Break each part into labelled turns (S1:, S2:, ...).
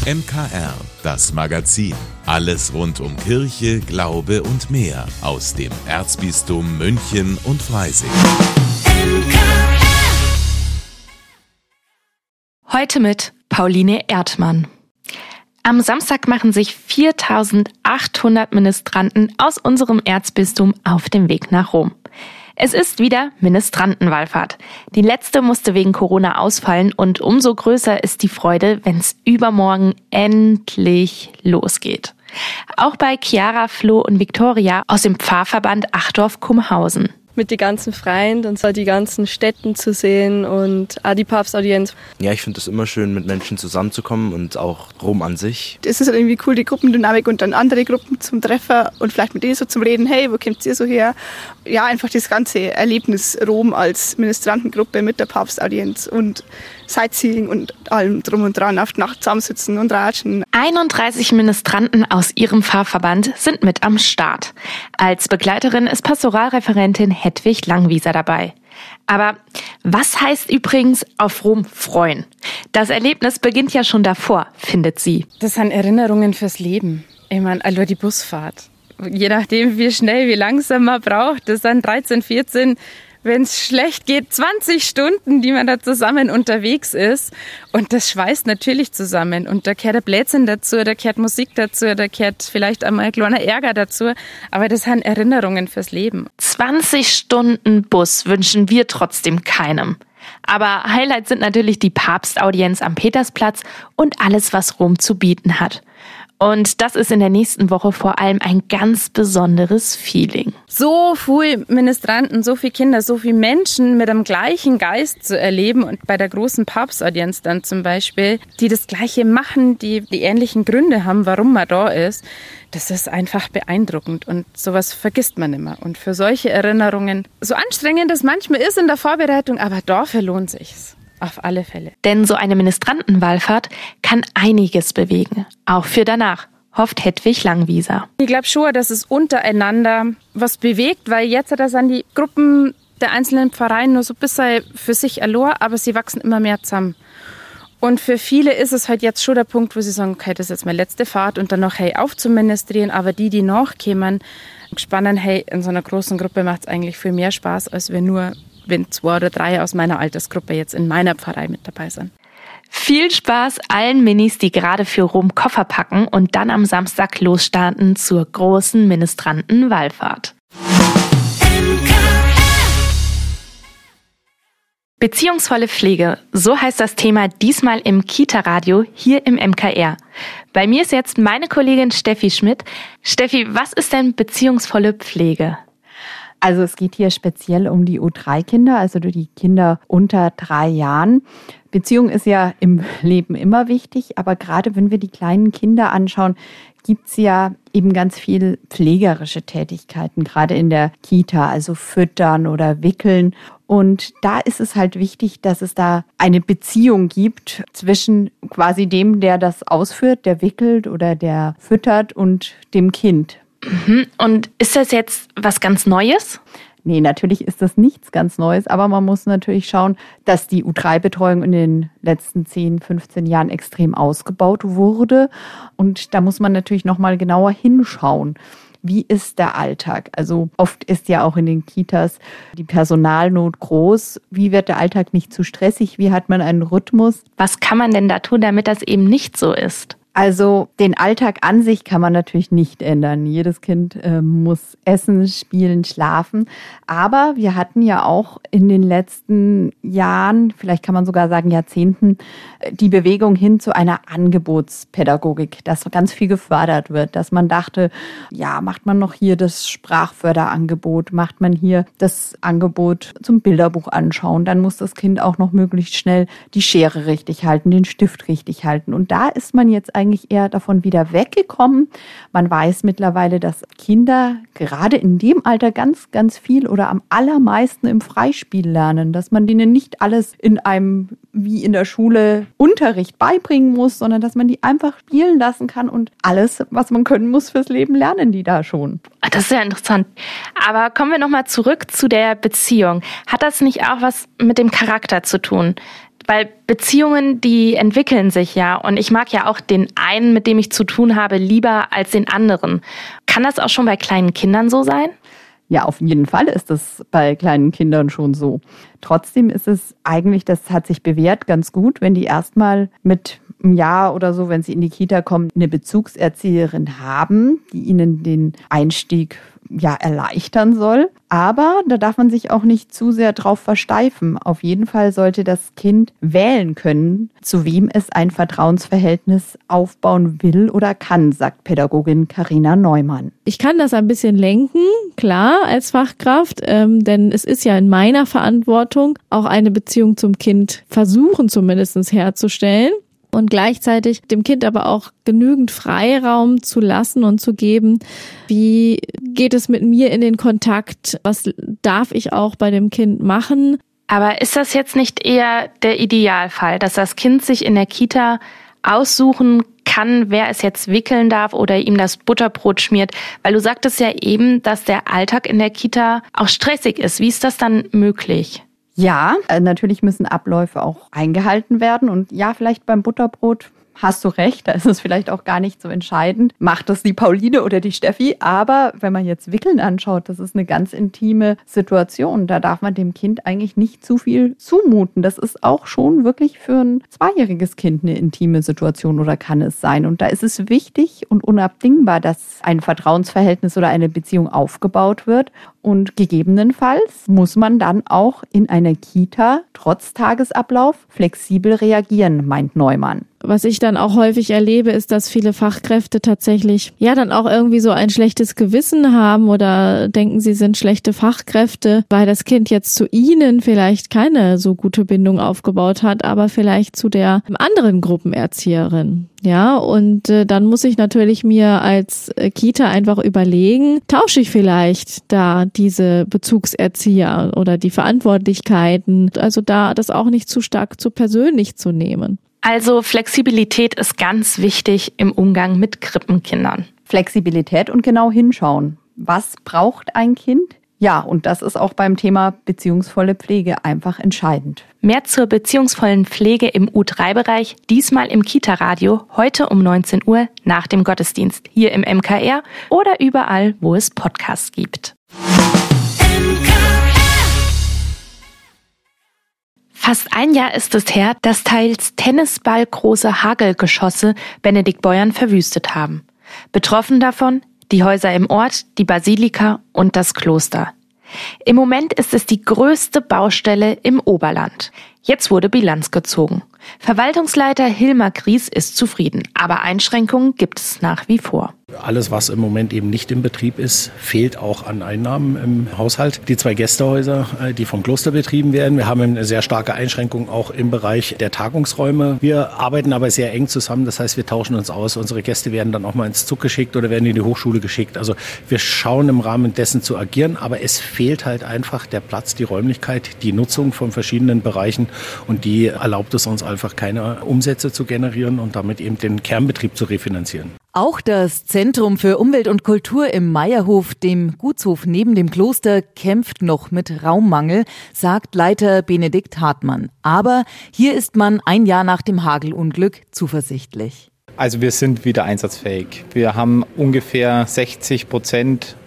S1: MKR, das Magazin. Alles rund um Kirche, Glaube und mehr aus dem Erzbistum München und Freising.
S2: Heute mit Pauline Erdmann. Am Samstag machen sich 4.800 Ministranten aus unserem Erzbistum auf den Weg nach Rom. Es ist wieder Ministrantenwallfahrt. Die letzte musste wegen Corona ausfallen und umso größer ist die Freude, wenn es übermorgen endlich losgeht. Auch bei Chiara, Flo und Viktoria aus dem Pfarrverband Achdorf-Kumhausen.
S3: Mit den ganzen Freien und so die ganzen Städten zu sehen und auch die Papstaudienz.
S4: Ja, ich finde es immer schön, mit Menschen zusammenzukommen und auch Rom an sich.
S5: Es ist halt irgendwie cool, die Gruppendynamik und dann andere Gruppen zum Treffen und vielleicht mit denen so zum Reden, hey, wo kommt ihr so her? Ja, einfach das ganze Erlebnis Rom als Ministrantengruppe mit der Papstaudienz und Sightseeing und allem drum und dran, auf die Nacht zusammensitzen und ratschen.
S2: 31 Ministranten aus ihrem Pfarrverband sind mit am Start. Als Begleiterin ist Pastoralreferentin Hedwig Langwieser dabei. Aber was heißt übrigens auf Rom freuen? Das Erlebnis beginnt ja schon davor, findet sie.
S6: Das sind Erinnerungen fürs Leben. Ich meine, also die Busfahrt. Je nachdem, wie schnell, wie langsam man braucht, das sind 13, 14, wenn es schlecht geht, 20 Stunden, die man da zusammen unterwegs ist. Und das schweißt natürlich zusammen. Und da gehört ein Blödsinn dazu, da gehört Musik dazu, da gehört vielleicht einmal ein kleiner Ärger dazu. Aber das sind Erinnerungen fürs Leben.
S2: 20 Stunden Bus wünschen wir trotzdem keinem. Aber Highlights sind natürlich die Papstaudienz am Petersplatz und alles, was Rom zu bieten hat. Und das ist in der nächsten Woche vor allem ein ganz besonderes Feeling.
S6: So viele Ministranten, so viele Kinder, so viele Menschen mit dem gleichen Geist zu erleben und bei der großen Papstaudienz dann zum Beispiel, die das Gleiche machen, die ähnlichen Gründe haben, warum man da ist, das ist einfach beeindruckend und sowas vergisst man immer. Und für solche Erinnerungen, so anstrengend es manchmal ist in der Vorbereitung, aber dafür lohnt sich's. Auf alle Fälle.
S2: Denn so eine Ministrantenwallfahrt kann einiges bewegen, auch für danach, hofft Hedwig Langwieser.
S6: Ich glaube schon, dass es untereinander was bewegt, weil jetzt sind die Gruppen der einzelnen Pfarreien nur so ein bisschen für sich erloren, aber sie wachsen immer mehr zusammen. Und für viele ist es halt jetzt schon der Punkt, wo sie sagen, okay, das ist jetzt meine letzte Fahrt und dann noch, hey, aufzuministrieren, aber die nachkommen, spannen, hey, in so einer großen Gruppe macht es eigentlich viel mehr Spaß, als wenn 2 oder 3 aus meiner Altersgruppe jetzt in meiner Pfarrei mit dabei sind.
S2: Viel Spaß allen Minis, die gerade für Rom Koffer packen und dann am Samstag losstarten zur großen Ministrantenwallfahrt. Beziehungsvolle Pflege, so heißt das Thema diesmal im Kita-Radio hier im MKR. Bei mir ist jetzt meine Kollegin Steffi Schmidt. Steffi, was ist denn beziehungsvolle Pflege?
S7: Also es geht hier speziell um die U3-Kinder, also die Kinder unter 3 Jahren. Beziehung ist ja im Leben immer wichtig, aber gerade wenn wir die kleinen Kinder anschauen, gibt es ja eben ganz viel pflegerische Tätigkeiten, gerade in der Kita, also füttern oder wickeln. Und da ist es halt wichtig, dass es da eine Beziehung gibt zwischen quasi dem, der das ausführt, der wickelt oder der füttert und dem Kind.
S2: Und ist das jetzt was ganz Neues?
S7: Nee, natürlich ist das nichts ganz Neues, aber man muss natürlich schauen, dass die U3-Betreuung in den letzten 10, 15 Jahren extrem ausgebaut wurde. Und da muss man natürlich nochmal genauer hinschauen. Wie ist der Alltag? Also oft ist ja auch in den Kitas die Personalnot groß. Wie wird der Alltag nicht zu stressig? Wie hat man einen Rhythmus?
S2: Was kann man denn da tun, damit das eben nicht so ist?
S7: Also den Alltag an sich kann man natürlich nicht ändern. Jedes Kind muss essen, spielen, schlafen. Aber wir hatten ja auch in den letzten Jahren, vielleicht kann man sogar sagen Jahrzehnten, die Bewegung hin zu einer Angebotspädagogik, dass ganz viel gefördert wird, dass man dachte, ja, macht man noch hier das Sprachförderangebot, macht man hier das Angebot zum Bilderbuch anschauen, dann muss das Kind auch noch möglichst schnell die Schere richtig halten, den Stift richtig halten. Und da ist man jetzt eigentlich eher davon wieder weggekommen. Man weiß mittlerweile, dass Kinder gerade in dem Alter ganz, ganz viel oder am allermeisten im Freispiel lernen, dass man denen nicht alles in einem, wie in der Schule, Unterricht beibringen muss, sondern dass man die einfach spielen lassen kann und alles, was man können muss fürs Leben, lernen die da schon.
S2: Das ist ja interessant. Aber kommen wir nochmal zurück zu der Beziehung. Hat das nicht auch was mit dem Charakter zu tun? Weil Beziehungen, die entwickeln sich ja. Und ich mag ja auch den einen, mit dem ich zu tun habe, lieber als den anderen. Kann das auch schon bei kleinen Kindern so sein?
S7: Ja, auf jeden Fall ist das bei kleinen Kindern schon so. Trotzdem ist es eigentlich, das hat sich bewährt, ganz gut, wenn die erstmal mit einem Jahr oder so, wenn sie in die Kita kommen, eine Bezugserzieherin haben, die ihnen den Einstieg erleichtern soll. Aber da darf man sich auch nicht zu sehr drauf versteifen. Auf jeden Fall sollte das Kind wählen können, zu wem es ein Vertrauensverhältnis aufbauen will oder kann, sagt Pädagogin Carina Neumann.
S8: Ich kann das ein bisschen lenken, klar, als Fachkraft, denn es ist ja in meiner Verantwortung, auch eine Beziehung zum Kind versuchen zumindest herzustellen. Und gleichzeitig dem Kind aber auch genügend Freiraum zu lassen und zu geben. Wie geht es mit mir in den Kontakt? Was darf ich auch bei dem Kind machen?
S2: Aber ist das jetzt nicht eher der Idealfall, dass das Kind sich in der Kita aussuchen kann, wer es jetzt wickeln darf oder ihm das Butterbrot schmiert? Weil du sagtest ja eben, dass der Alltag in der Kita auch stressig ist. Wie ist das dann möglich?
S7: Ja, natürlich müssen Abläufe auch eingehalten werden. Und ja, vielleicht beim Butterbrot hast du recht, da ist es vielleicht auch gar nicht so entscheidend. Macht das die Pauline oder die Steffi? Aber wenn man jetzt Wickeln anschaut, das ist eine ganz intime Situation. Da darf man dem Kind eigentlich nicht zu viel zumuten. Das ist auch schon wirklich für ein 2-jähriges Kind eine intime Situation oder kann es sein. Und da ist es wichtig und unabdingbar, dass ein Vertrauensverhältnis oder eine Beziehung aufgebaut wird. Und gegebenenfalls muss man dann auch in einer Kita trotz Tagesablauf flexibel reagieren, meint Neumann.
S8: Was ich dann auch häufig erlebe, ist, dass viele Fachkräfte tatsächlich dann auch irgendwie so ein schlechtes Gewissen haben oder denken, sie sind schlechte Fachkräfte, weil das Kind jetzt zu ihnen vielleicht keine so gute Bindung aufgebaut hat, aber vielleicht zu der anderen Gruppenerzieherin. Ja, und dann muss ich natürlich mir als Kita einfach überlegen, tausche ich vielleicht da diese Bezugserzieher oder die Verantwortlichkeiten, also da das auch nicht zu stark zu persönlich zu nehmen.
S2: Also Flexibilität ist ganz wichtig im Umgang mit Krippenkindern.
S7: Flexibilität und genau hinschauen. Was braucht ein Kind? Ja, und das ist auch beim Thema beziehungsvolle Pflege einfach entscheidend.
S2: Mehr zur beziehungsvollen Pflege im U3-Bereich, diesmal im Kita-Radio, heute um 19 Uhr nach dem Gottesdienst, hier im MKR oder überall, wo es Podcasts gibt. Fast ein Jahr ist es her, dass teils tennisballgroße Hagelgeschosse Benedikt Beuern verwüstet haben. Betroffen davon die Häuser im Ort, die Basilika und das Kloster. Im Moment ist es die größte Baustelle im Oberland. Jetzt wurde Bilanz gezogen. Verwaltungsleiter Hilmar Gries ist zufrieden, aber Einschränkungen gibt es nach wie vor.
S9: Alles, was im Moment eben nicht im Betrieb ist, fehlt auch an Einnahmen im Haushalt. Die 2 Gästehäuser, die vom Kloster betrieben werden. Wir haben eine sehr starke Einschränkung auch im Bereich der Tagungsräume. Wir arbeiten aber sehr eng zusammen. Das heißt, wir tauschen uns aus. Unsere Gäste werden dann auch mal ins Zug geschickt oder werden in die Hochschule geschickt. Also wir schauen im Rahmen dessen zu agieren. Aber es fehlt halt einfach der Platz, die Räumlichkeit, die Nutzung von verschiedenen Bereichen. Und die erlaubt es uns einfach, keine Umsätze zu generieren und damit eben den Kernbetrieb zu refinanzieren.
S10: Auch das Zentrum für Umwelt und Kultur im Meierhof, dem Gutshof neben dem Kloster, kämpft noch mit Raummangel, sagt Leiter Benedikt Hartmann. Aber hier ist man ein Jahr nach dem Hagelunglück zuversichtlich.
S11: Also wir sind wieder einsatzfähig. Wir haben ungefähr 60%,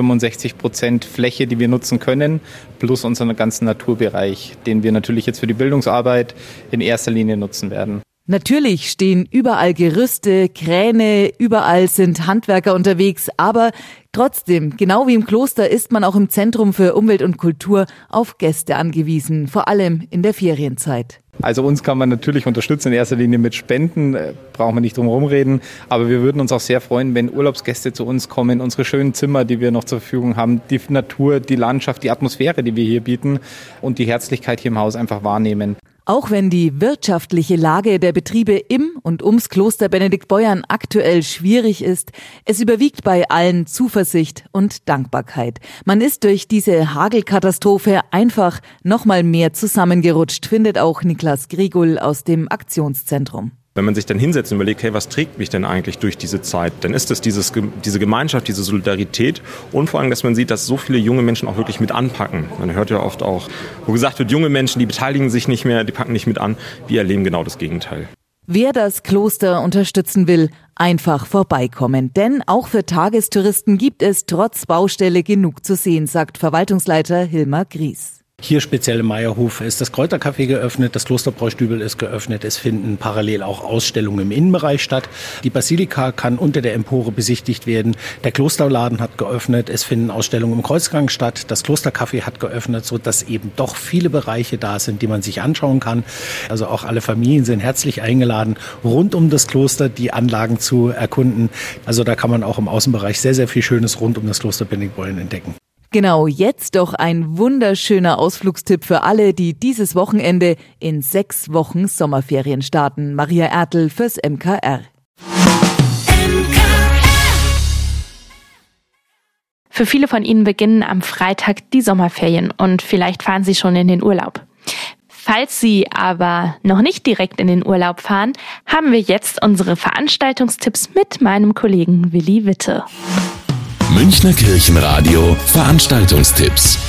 S11: 65% Fläche, die wir nutzen können, plus unseren ganzen Naturbereich, den wir natürlich jetzt für die Bildungsarbeit in erster Linie nutzen werden.
S10: Natürlich stehen überall Gerüste, Kräne, überall sind Handwerker unterwegs, aber trotzdem, genau wie im Kloster, ist man auch im Zentrum für Umwelt und Kultur auf Gäste angewiesen, vor allem in der Ferienzeit.
S11: Also uns kann man natürlich unterstützen, in erster Linie mit Spenden, brauchen wir nicht drum herum reden, aber wir würden uns auch sehr freuen, wenn Urlaubsgäste zu uns kommen, unsere schönen Zimmer, die wir noch zur Verfügung haben, die Natur, die Landschaft, die Atmosphäre, die wir hier bieten und die Herzlichkeit hier im Haus einfach wahrnehmen.
S10: Auch wenn die wirtschaftliche Lage der Betriebe im und ums Kloster Benedikt Beuern aktuell schwierig ist, es überwiegt bei allen Zuversicht und Dankbarkeit. Man ist durch diese Hagelkatastrophe einfach noch mal mehr zusammengerutscht, findet auch Niklas Grigul aus dem Aktionszentrum.
S12: Wenn man sich dann hinsetzt und überlegt, hey, was trägt mich denn eigentlich durch diese Zeit, dann ist es diese Gemeinschaft, diese Solidarität und vor allem, dass man sieht, dass so viele junge Menschen auch wirklich mit anpacken. Man hört ja oft auch, wo gesagt wird, junge Menschen, die beteiligen sich nicht mehr, die packen nicht mit an. Wir erleben genau das Gegenteil.
S10: Wer das Kloster unterstützen will, einfach vorbeikommen. Denn auch für Tagestouristen gibt es trotz Baustelle genug zu sehen, sagt Verwaltungsleiter Hilmar Gries.
S9: Hier speziell im Meierhof ist das Kräutercafé geöffnet, das Klosterbräustübel ist geöffnet, es finden parallel auch Ausstellungen im Innenbereich statt. Die Basilika kann unter der Empore besichtigt werden, der Klosterladen hat geöffnet, es finden Ausstellungen im Kreuzgang statt, das Klostercafé hat geöffnet, sodass eben doch viele Bereiche da sind, die man sich anschauen kann. Also auch alle Familien sind herzlich eingeladen, rund um das Kloster die Anlagen zu erkunden. Also da kann man auch im Außenbereich sehr, sehr viel Schönes rund um das Kloster Bennigbollen entdecken.
S10: Genau, jetzt doch ein wunderschöner Ausflugstipp für alle, die dieses Wochenende in 6 Wochen Sommerferien starten. Maria Ertl fürs MKR.
S2: Für viele von Ihnen beginnen am Freitag die Sommerferien und vielleicht fahren Sie schon in den Urlaub. Falls Sie aber noch nicht direkt in den Urlaub fahren, haben wir jetzt unsere Veranstaltungstipps mit meinem Kollegen Willi Witte.
S1: Münchner Kirchenradio Veranstaltungstipps.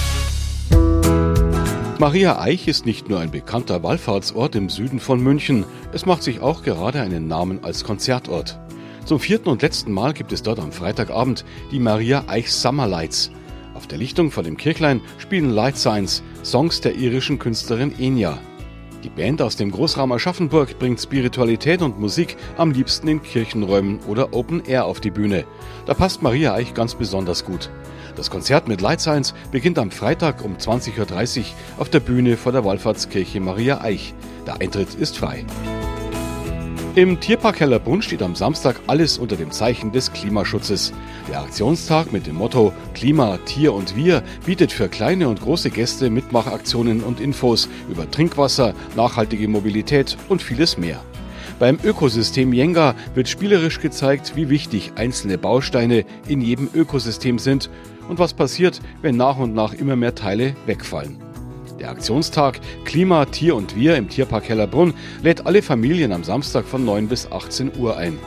S13: Maria Eich ist nicht nur ein bekannter Wallfahrtsort im Süden von München, es macht sich auch gerade einen Namen als Konzertort. Zum 4. und letzten Mal gibt es dort am Freitagabend die Maria Eich Summer Lights. Auf der Lichtung vor dem Kirchlein spielen Light Signs, Songs der irischen Künstlerin Enya. Die Band aus dem Großraum Aschaffenburg bringt Spiritualität und Musik am liebsten in Kirchenräumen oder Open Air auf die Bühne. Da passt Maria Eich ganz besonders gut. Das Konzert mit Light Signs beginnt am Freitag um 20.30 Uhr auf der Bühne vor der Wallfahrtskirche Maria Eich. Der Eintritt ist frei. Im Tierpark Hellerbrunn steht am Samstag alles unter dem Zeichen des Klimaschutzes. Der Aktionstag mit dem Motto Klima, Tier und Wir bietet für kleine und große Gäste Mitmachaktionen und Infos über Trinkwasser, nachhaltige Mobilität und vieles mehr. Beim Ökosystem Jenga wird spielerisch gezeigt, wie wichtig einzelne Bausteine in jedem Ökosystem sind und was passiert, wenn nach und nach immer mehr Teile wegfallen. Der Aktionstag Klima, Tier und Wir im Tierpark Hellerbrunn lädt alle Familien am Samstag von 9 bis 18 Uhr ein.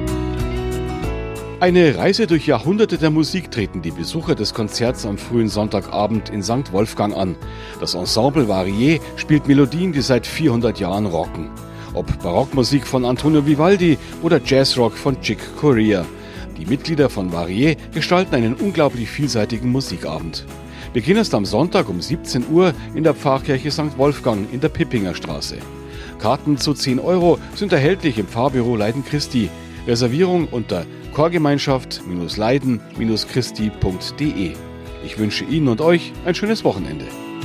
S13: Eine Reise durch Jahrhunderte der Musik treten die Besucher des Konzerts am frühen Sonntagabend in St. Wolfgang an. Das Ensemble Varié spielt Melodien, die seit 400 Jahren rocken. Ob Barockmusik von Antonio Vivaldi oder Jazzrock von Chick Corea. Die Mitglieder von Varié gestalten einen unglaublich vielseitigen Musikabend. Beginn ist am Sonntag um 17 Uhr in der Pfarrkirche St. Wolfgang in der Pippinger Straße. Karten zu 10 € sind erhältlich im Pfarrbüro Leiden Christi. Reservierung unter chorgemeinschaft-leiden-christi.de. Ich wünsche Ihnen und euch ein schönes Wochenende.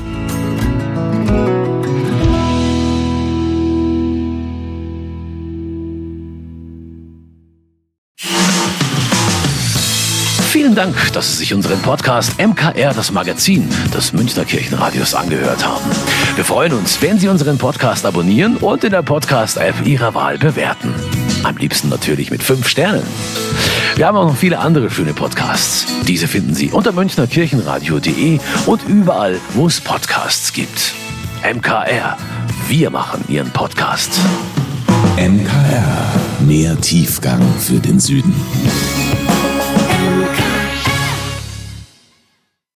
S14: Vielen Dank, dass Sie sich unseren Podcast MKR, das Magazin des Münchner Kirchenradios, angehört haben. Wir freuen uns, wenn Sie unseren Podcast abonnieren und in der Podcast-App Ihrer Wahl bewerten. Am liebsten natürlich mit 5 Sternen. Wir haben auch noch viele andere schöne Podcasts. Diese finden Sie unter münchnerkirchenradio.de und überall, wo es Podcasts gibt. MKR, wir machen Ihren Podcast.
S1: MKR, mehr Tiefgang für den Süden.